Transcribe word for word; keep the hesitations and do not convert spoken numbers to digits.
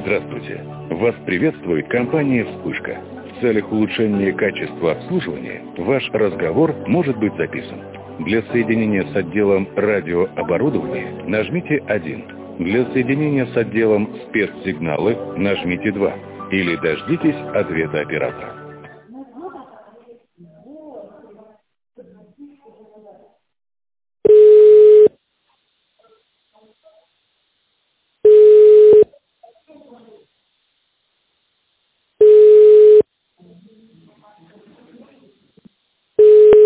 Здравствуйте! Вас приветствует компания «Вспышка». В целях улучшения качества обслуживания ваш разговор может быть записан. Для соединения с отделом радиооборудования нажмите один. Для соединения с отделом спецсигналы нажмите два. Или дождитесь ответа оператора.